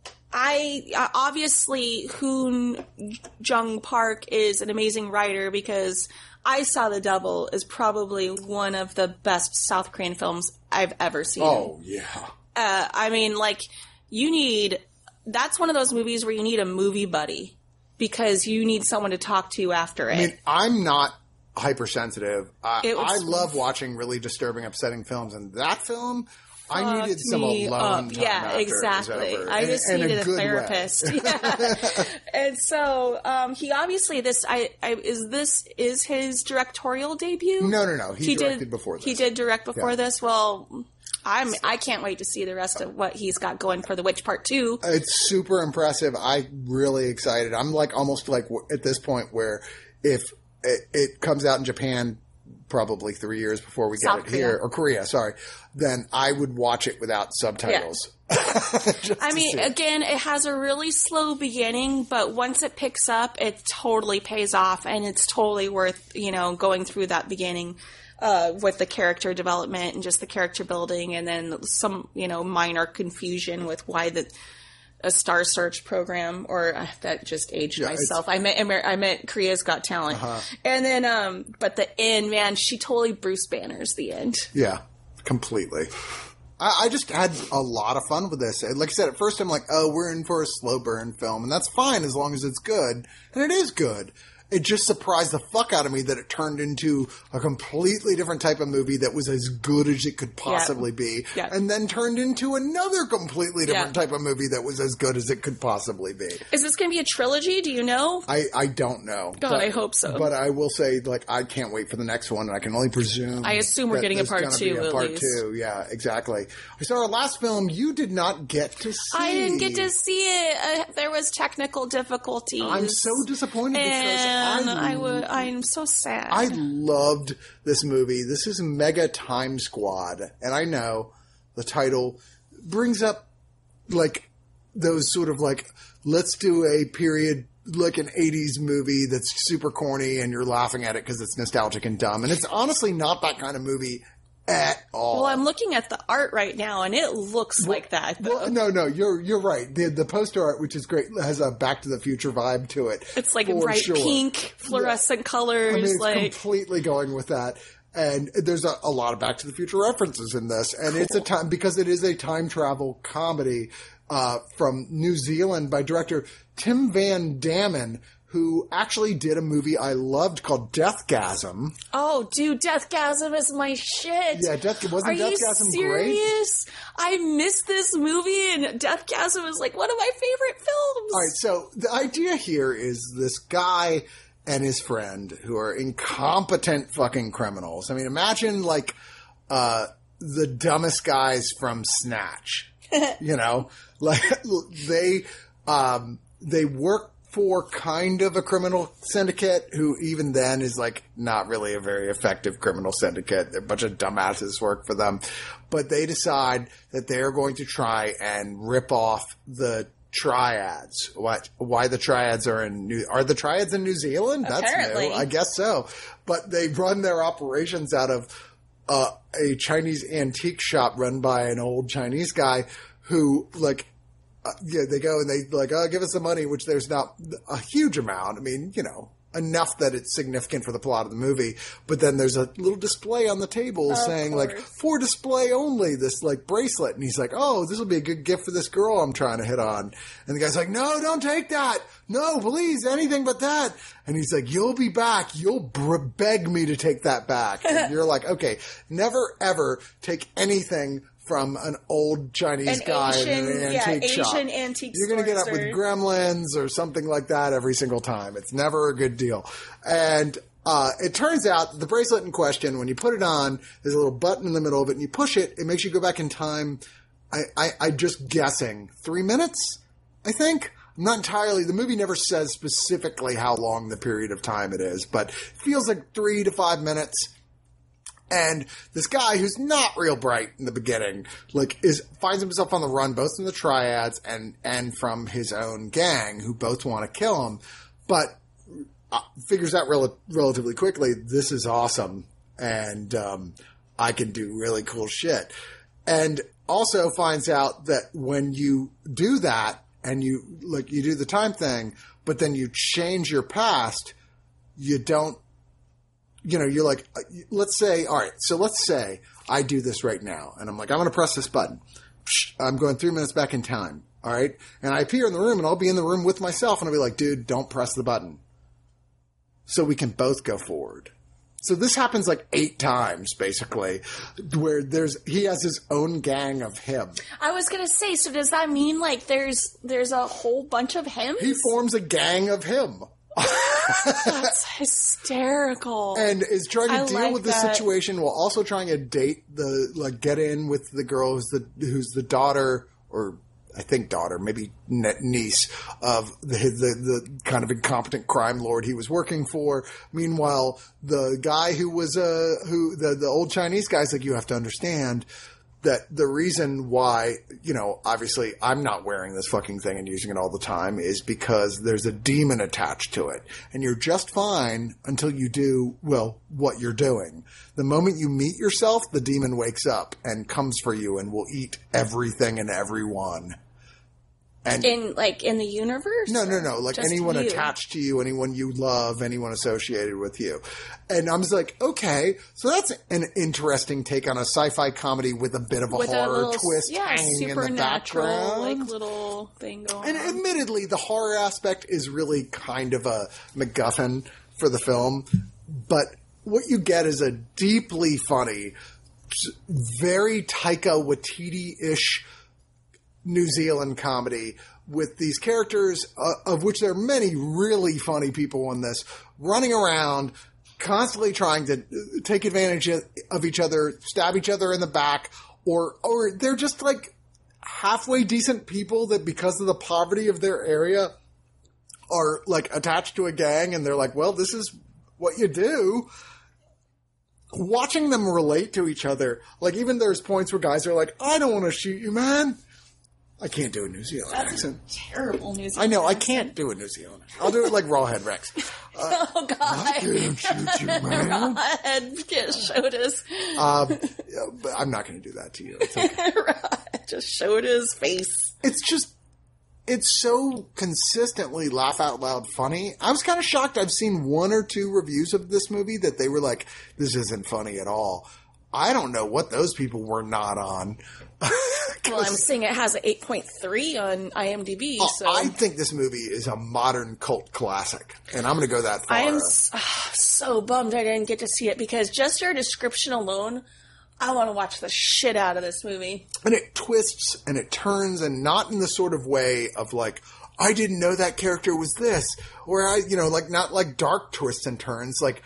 Speaker 2: I uh, obviously Hoon Jung Park is an amazing writer, because I Saw the Devil is probably one of the best South Korean films I've ever seen.
Speaker 1: Oh, yeah.
Speaker 2: Uh, I mean, like, you need... That's one of those movies where you need a movie buddy, because you need someone to talk to after it.
Speaker 1: I mean, I'm not hypersensitive. I,
Speaker 2: was,
Speaker 1: I love watching really disturbing, upsetting films, and that film... I needed some alone
Speaker 2: up.
Speaker 1: time
Speaker 2: Yeah,
Speaker 1: after
Speaker 2: exactly.
Speaker 1: It was over.
Speaker 2: I just
Speaker 1: and,
Speaker 2: needed
Speaker 1: and a,
Speaker 2: a therapist. Yeah. And so um, he obviously this I, I is this is his directorial debut?
Speaker 1: No, no, no. He,
Speaker 2: he
Speaker 1: directed
Speaker 2: did,
Speaker 1: before this.
Speaker 2: He did direct before
Speaker 1: yeah.
Speaker 2: this. Well, I'm I can't wait to see the rest of what he's got going for The Witch Part Two.
Speaker 1: It's super impressive. I'm really excited. I'm like almost like at this point where if it, it comes out in Japan, probably three years before we get
Speaker 2: South
Speaker 1: it
Speaker 2: Korea.
Speaker 1: here, or Korea, sorry, then I would watch it without subtitles.
Speaker 2: Yeah. I mean, again, it has a really slow beginning, but once it picks up, it totally pays off, and it's totally worth, you know, going through that beginning uh, with the character development and just the character building, and then some, you know, minor confusion with why the a Star Search program, or uh, that just aged yeah, myself. I meant I meant Korea's Got Talent, uh-huh. and then um, but the end, man, she totally Bruce Banners the end.
Speaker 1: Yeah, completely. I, I just had a lot of fun with this. Like I said, at first I'm like, oh, we're in for a slow burn film, and that's fine as long as it's good, and it is good. It just surprised the fuck out of me that it turned into a completely different type of movie that was as good as it could possibly
Speaker 2: yeah.
Speaker 1: be.
Speaker 2: Yeah.
Speaker 1: And then turned into another completely different yeah. type of movie that was as good as it could possibly be.
Speaker 2: Is this going to be a trilogy? Do you know?
Speaker 1: I, I don't know.
Speaker 2: God,
Speaker 1: but,
Speaker 2: I hope so.
Speaker 1: But I will say, like, I can't wait for the next one, and I can only presume.
Speaker 2: I assume we're getting a part two,
Speaker 1: a
Speaker 2: at
Speaker 1: part
Speaker 2: least.
Speaker 1: two, yeah, exactly. So our last film, you did not get to see.
Speaker 2: I didn't get to see it. Uh, there was technical difficulties.
Speaker 1: I'm so disappointed
Speaker 2: and
Speaker 1: because I,
Speaker 2: I would. I'm so sad.
Speaker 1: I loved this movie. This is Mega Time Squad. And I know the title brings up, like, those sort of, like, let's do a period, like an eighties movie that's super corny and you're laughing at it because it's nostalgic and dumb. And it's honestly not that kind of movie at all.
Speaker 2: Well, I'm looking at the art right now, and it looks
Speaker 1: well,
Speaker 2: like that. Though.
Speaker 1: Well, no, no, you're you're right. The the poster art, which is great, has a Back to the Future vibe to it.
Speaker 2: It's like bright
Speaker 1: sure.
Speaker 2: pink, fluorescent
Speaker 1: yeah.
Speaker 2: colors.
Speaker 1: I mean, it's
Speaker 2: like
Speaker 1: completely going with that. And there's a, a lot of Back to the Future references in this, and cool. it's a time because it is a time travel comedy. uh, from New Zealand by director Tim Van Damme, who actually did a movie I loved called Deathgasm.
Speaker 2: Oh, dude, Deathgasm is my shit.
Speaker 1: Yeah, Death, wasn't
Speaker 2: Are
Speaker 1: Deathgasm
Speaker 2: you serious?
Speaker 1: great?
Speaker 2: I missed this movie, and Deathgasm is like one of my favorite films.
Speaker 1: All right, so the idea here is this guy and his friend who are incompetent fucking criminals. I mean, imagine like uh, the dumbest guys from Snatch. You know, like they um, they work for kind of a criminal syndicate who even then is like not really a very effective criminal syndicate. A bunch of dumbasses work for them. But they decide that they're going to try and rip off the Triads. What? Why the Triads are in New... Are the Triads in New Zealand? That's
Speaker 2: Apparently.
Speaker 1: new. I guess so. But they run their operations out of uh, a Chinese antique shop run by an old Chinese guy who, like, Uh, yeah, they go and they like, oh, give us the money, which there's not a huge amount. I mean, you know, enough that it's significant for the plot of the movie. But then there's a little display on the table
Speaker 2: of
Speaker 1: saying
Speaker 2: course.
Speaker 1: like, for display only, this like bracelet. And he's like, oh, this will be a good gift for this girl I'm trying to hit on. And the guy's like, no, don't take that. No, please, anything but that. And he's like, you'll be back. You'll br- beg me to take that back. And you're like, okay, never ever take anything from an old Chinese
Speaker 2: An
Speaker 1: guy
Speaker 2: Asian,
Speaker 1: in an
Speaker 2: yeah,
Speaker 1: antique shop.
Speaker 2: Asian antique
Speaker 1: You're going to get up
Speaker 2: stores
Speaker 1: with
Speaker 2: or-
Speaker 1: gremlins or something like that every single time. It's never a good deal. And uh, it turns out that the bracelet in question, when you put it on, there's a little button in the middle of it, and you push it, it makes you go back in time, I, I, I'm just guessing, three minutes, I think? I'm not entirely, the movie never says specifically how long the period of time it is, but it feels like three to five minutes. And this guy who's not real bright in the beginning, like, is finds himself on the run both from the Triads and and from his own gang, who both want to kill him, but uh, figures out rel- relatively quickly, this is awesome, and um, I can do really cool shit. And also finds out that when you do that, and you like you do the time thing, but then you change your past, you don't. You know, you're like, let's say, all right, so let's say I do this right now. And I'm like, I'm going to press this button. I'm going three minutes back in time. All right. And I appear in the room and I'll be in the room with myself and I'll be like, dude, don't press the button. So we can both go forward. So this happens like eight times, basically, where there's, he has his own gang of him.
Speaker 2: I was going to say, so does that mean like there's, there's a whole bunch of him?
Speaker 1: He forms a gang of him.
Speaker 2: That's hysterical.
Speaker 1: And is trying to
Speaker 2: I
Speaker 1: deal
Speaker 2: like
Speaker 1: with the
Speaker 2: that.
Speaker 1: situation while also trying to date the, like, get in with the girl who's the, who's the daughter, or I think daughter, maybe ne- niece of the, the, the kind of incompetent crime lord he was working for. Meanwhile, the guy who was, uh, who, the, the old Chinese guy's like, you have to understand that the reason why, you know, obviously I'm not wearing this fucking thing and using it all the time is because there's a demon attached to it. And you're just fine until you do, well, what you're doing. The moment you meet yourself, the demon wakes up and comes for you and will eat everything and everyone. And
Speaker 2: in, like, in the universe?
Speaker 1: no, no, no. Like
Speaker 2: Just
Speaker 1: anyone
Speaker 2: you?
Speaker 1: attached to you, anyone you love, anyone associated with you. And I was like, okay, so that's an interesting take on a sci-fi comedy with a bit of a
Speaker 2: With
Speaker 1: horror
Speaker 2: a little,
Speaker 1: twist
Speaker 2: yeah,
Speaker 1: hanging in the
Speaker 2: supernatural,
Speaker 1: background.
Speaker 2: like, little thing going
Speaker 1: And
Speaker 2: on.
Speaker 1: admittedly, the horror aspect is really kind of a MacGuffin for the film. But what you get is a deeply funny, very Taika Waititi-ish New Zealand comedy with these characters, uh, of which there are many really funny people in this, running around, constantly trying to take advantage of each other, stab each other in the back, or or they're just like halfway decent people that because of the poverty of their area are like attached to a gang, and they're like, well, this is what you do. Watching them relate to each other, like even there's points where guys are like, I don't want to shoot you, man. I can't do a New Zealand
Speaker 2: That's
Speaker 1: accent.
Speaker 2: terrible New Zealand
Speaker 1: I know, I
Speaker 2: accent.
Speaker 1: can't do a New Zealand. I'll do it like Rawhead Rex. Uh,
Speaker 2: Oh, God.
Speaker 1: I can't shoot you, man.
Speaker 2: Rawhead just showed his,
Speaker 1: Um, yeah, but I'm not going to do that to you. It's okay.
Speaker 2: Rawhead just showed his face.
Speaker 1: It's just, it's so consistently laugh out loud funny. I was kind of shocked. I've seen one or two reviews of this movie that they were like, this isn't funny at all. I don't know what those people were not on.
Speaker 2: Well, I'm seeing it has an eight point three on IMDb.
Speaker 1: Oh,
Speaker 2: so
Speaker 1: I think this movie is a modern cult classic, and I'm going to go that far.
Speaker 2: I am so, so bummed I didn't get to see it because just your description alone, I want to watch the shit out of this movie.
Speaker 1: And it twists and it turns, and not in the sort of way of like, I didn't know that character was this, or I, you know, like not like dark twists and turns, like,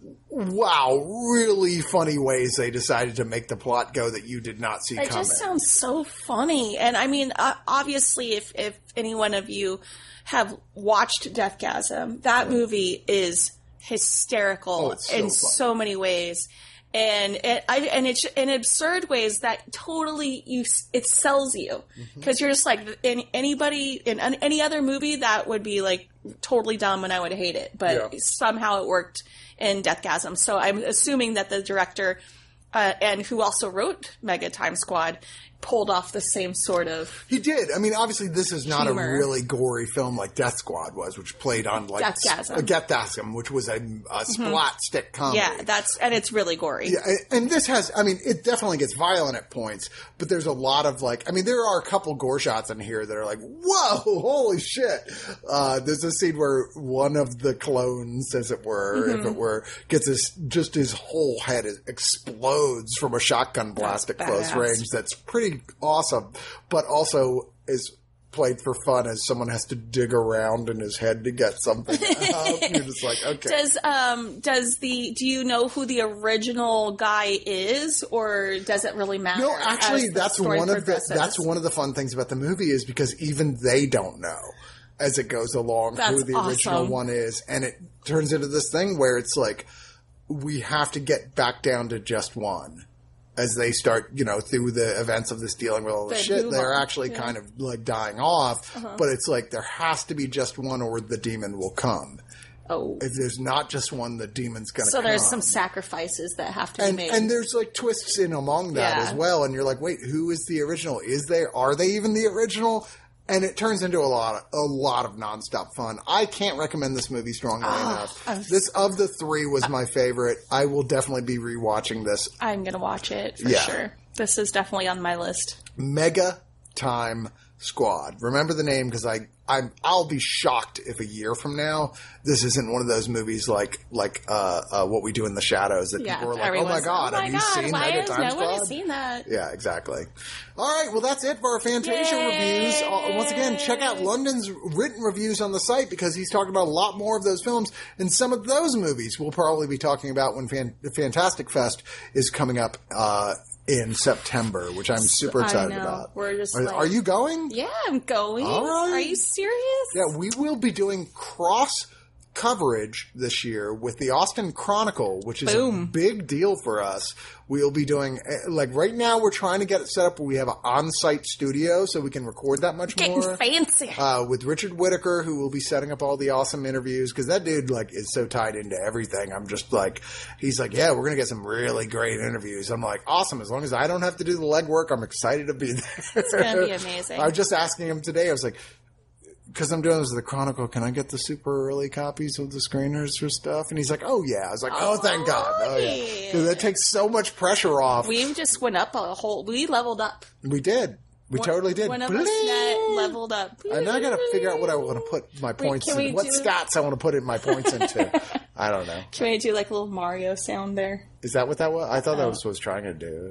Speaker 1: wow, really funny ways they decided to make the plot go that you did not see
Speaker 2: it
Speaker 1: coming.
Speaker 2: It just sounds so funny. And I mean, uh, obviously, if, if any one of you have watched Deathgasm, that movie is hysterical
Speaker 1: Oh, it's so
Speaker 2: in
Speaker 1: fun.
Speaker 2: so many ways. And it, I, and it's in absurd ways that totally you it sells you because mm-hmm. you're just like in anybody in any other movie that would be like totally dumb and I would hate it, but yeah. somehow it worked in Deathgasm. So I'm assuming that the director uh, and who also wrote Mega Time Squad pulled off the same sort of
Speaker 1: He did. I mean, obviously this is not
Speaker 2: humor.
Speaker 1: a really gory film like Death Squad was, which played on like
Speaker 2: Deathgasm,
Speaker 1: uh, Deathgasm, which was a, a splat mm-hmm. stick comedy.
Speaker 2: Yeah, that's and it's really gory.
Speaker 1: Yeah, and this has, I mean, it definitely gets violent at points, but there's a lot of like, I mean, there are a couple gore shots in here that are like, whoa, holy shit. Uh, there's a scene where one of the clones, as it were, mm-hmm. if it were, gets his, just his whole head explodes from a shotgun blast at close range. That's pretty awesome, but also is played for fun as someone has to dig around in his head to get something out. You're just like, okay.
Speaker 2: Does um does the do you know who the original guy is, or does it really matter?
Speaker 1: No, actually, that's one of the that's one of the fun things about the movie is because even they don't know as it goes along
Speaker 2: that's
Speaker 1: who the
Speaker 2: awesome.
Speaker 1: original one is, and it turns into this thing where it's like we have to get back down to just one. As they start, you know, through the events of this dealing with all the, the shit, they're on. actually yeah. kind of like dying off. Uh-huh. But it's like there has to be just one or the demon will come.
Speaker 2: Oh.
Speaker 1: If there's not just one, the demon's going to
Speaker 2: so
Speaker 1: come.
Speaker 2: So there's some sacrifices that have to
Speaker 1: and,
Speaker 2: be made.
Speaker 1: And there's like twists in among that yeah. as well. And you're like, wait, who is the original? Is there, are they even the original? And it turns into a lot of, a lot of nonstop fun. I can't recommend this movie strongly oh, enough. Was, this of the three was my favorite. I will definitely be rewatching this.
Speaker 2: I'm going to watch it for
Speaker 1: yeah.
Speaker 2: sure. This is definitely on my list.
Speaker 1: Mega Time Squad. Remember the name because I, I'm, I'll be shocked if a year from now this isn't one of those movies like like uh, uh, What We Do in the Shadows that
Speaker 2: yeah,
Speaker 1: people are like, oh my god,
Speaker 2: oh my
Speaker 1: have
Speaker 2: god,
Speaker 1: you seen Mega Time Squad?
Speaker 2: No one has seen that.
Speaker 1: Yeah, exactly. All right, well that's it for our Fantasia
Speaker 2: Yay!
Speaker 1: reviews. Uh, once again, check out London's written reviews on the site because he's talking about a lot more of those films, and some of those movies we'll probably be talking about when Fan- Fantastic Fest is coming up uh, in September, which I'm super excited about.
Speaker 2: We're just
Speaker 1: are,
Speaker 2: like,
Speaker 1: are you going?
Speaker 2: Yeah, I'm going.
Speaker 1: All right.
Speaker 2: Are you serious?
Speaker 1: Yeah, we will be doing cross coverage this year with the Austin Chronicle, which is
Speaker 2: Boom.
Speaker 1: a big deal for us. We'll be doing, like right now we're trying to get it set up where we have an on-site studio so we can record that much
Speaker 2: Getting
Speaker 1: more.
Speaker 2: fancy.
Speaker 1: Uh, with Richard Whitaker, who will be setting up all the awesome interviews, because that dude like is so tied into everything. I'm just like, he's like, yeah, we're going to get some really great interviews. I'm like, awesome. As long as I don't have to do the legwork, I'm excited to be there.
Speaker 2: It's going to be amazing.
Speaker 1: I was just asking him today, I was like, because I'm doing this with the Chronicle, can I get the super early copies of the screeners for stuff? And he's like, oh yeah. I was like, oh, thank God. Oh yeah. Dude, that takes so much pressure off.
Speaker 2: We just went up a whole, we leveled up.
Speaker 1: We did. We one, totally did.
Speaker 2: One of us net leveled up.
Speaker 1: And now I got to figure out what I want to put my points Wait, in. What do... stats I want to put in my points into. I don't know.
Speaker 2: Can we do like a little Mario sound there?
Speaker 1: Is that what that was? I thought oh. that was what I was trying to do.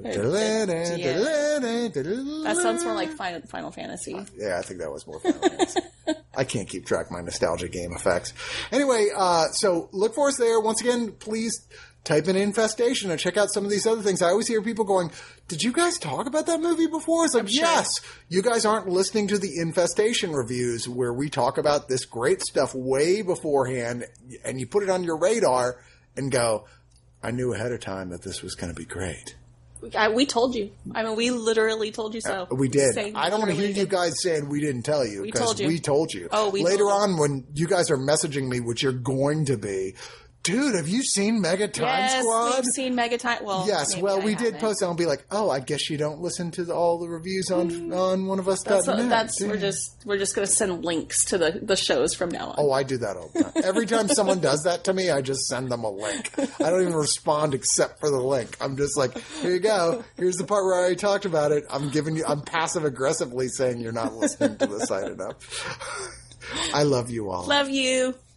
Speaker 1: Yeah.
Speaker 2: That sounds more like Final, Final Fantasy.
Speaker 1: Yeah, I think that was more Final Fantasy. I can't keep track of my nostalgia game effects. Anyway, uh, so look for us there. Once again, please type in Infestation and check out some of these other things. I always hear people going, did you guys talk about that movie before? It's like, sure. Yes. You guys aren't listening to the Infestation reviews where we talk about this great stuff way beforehand and you put it on your radar and go, I knew ahead of time that this was going to be great.
Speaker 2: I, we told you. I mean, we literally told you so.
Speaker 1: Uh, we did. I don't want to hear you guys saying we didn't tell you.
Speaker 2: We told you.
Speaker 1: We told you.
Speaker 2: Oh, we
Speaker 1: Later
Speaker 2: told
Speaker 1: on, when you guys are messaging me, which you're going to be, dude, have you seen Mega Time
Speaker 2: yes,
Speaker 1: Squad?
Speaker 2: We've seen Mega Time. Well,
Speaker 1: yes. Well,
Speaker 2: I
Speaker 1: we
Speaker 2: haven't.
Speaker 1: did post it and be like, oh, I guess you don't listen to the, all the reviews on mm. on one of us.
Speaker 2: That's, a, that's we're just we're just going to send links to the, the shows from now on.
Speaker 1: Oh, I do that all the time. Every time someone does that to me, I just send them a link. I don't even respond except for the link. I'm just like, here you go. Here's the part where I already talked about it. I'm giving you. I'm passive aggressively saying you're not listening to the site enough. I love you all.
Speaker 2: Love you.